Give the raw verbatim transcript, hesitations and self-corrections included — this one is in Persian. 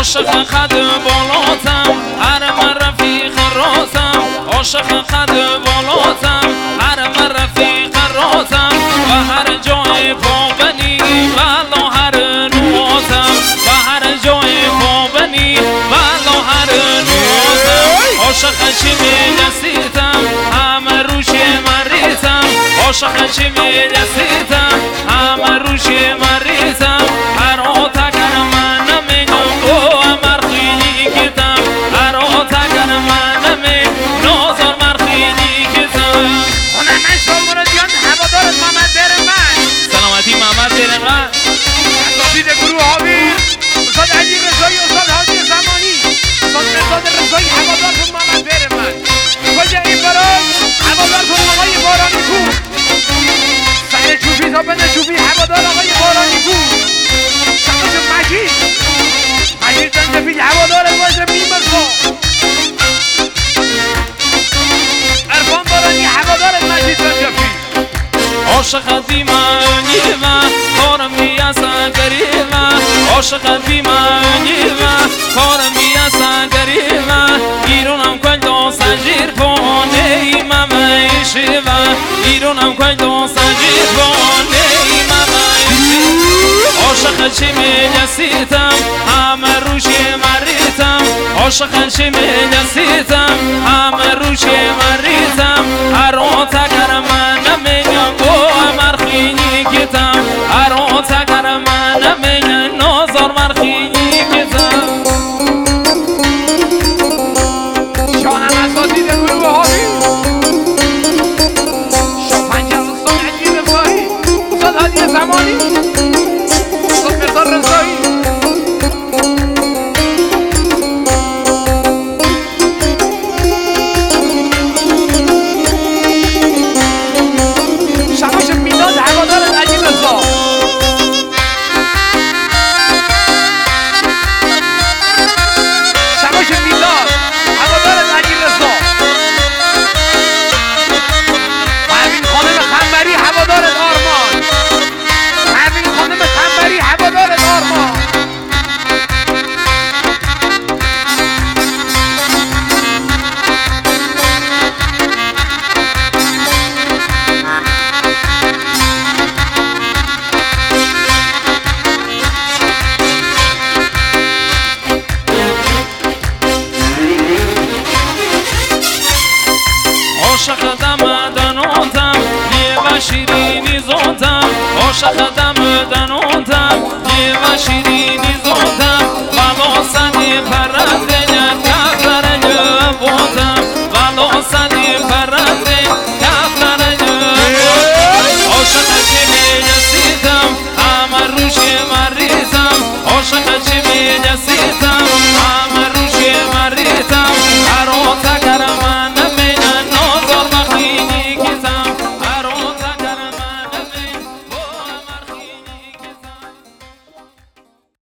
عاشق خد بالاتم هرم رفیق رازم عاشق خد بالاتم هرم رفیق رازم و هر جای پابنی والا هر نوازم و هر جای پابنی والا هر نوازم عاشق چی میرسیدم همه روش مریضم عاشق چی میرسیدم همه روش مریضم هر آتگر من نمیگم او امر خیلی کتم هر آتگر من نمیم نازار مر خیلی کتم خونه من شامورا دیان هوادارت محمد دیر من سلامتی محمد دیر من اساتید گروه حاویر استاد علی رضایی استاد حاجی زمانی استاد مرزاد رضایی هوادارتون محمد دیر من کجا این برای هوادارتون آقای بارانی کو سهر چوبی تا بند چوبی هوادار آقای بارانی کو شماش مجید مجید زنجفیل هوادار باشه بیمرسا عرفان بارانی هوادار مجید زنجفیل عاشق بیمانی و کارم بیاسن گریه عاشق بیمانی و کارم بیاسن گریه ایرونم کل دو سنجیر پانه ایمم ایشه و ایرونم کل دو سنجیر پانه ایمم ایشه عاشق چی میلسیتم همه روشی مریتم عاشق چی میلسیتم همه روشی مریتم هر آتگر من نمیگم گو امر خیلی کتم هر آتگر من نمیگم نازار مر خیلی کتم شانم اساتید گروه حاویر شاپنجر استاد علی رضایی استاد حاجی زمانی استاد مرزاد رضایی شماش میلاد هوادار علی رضا شماش میلاد هوادار علی رضا پروین خانم خنبری هوادار آرمان پروین خانم خنبری هوادار آرمان عاشق دمدناتم یه و شیرینی زوتم عاشق دمدناتم یه و شیرینی زوتم بلا سنی پرنده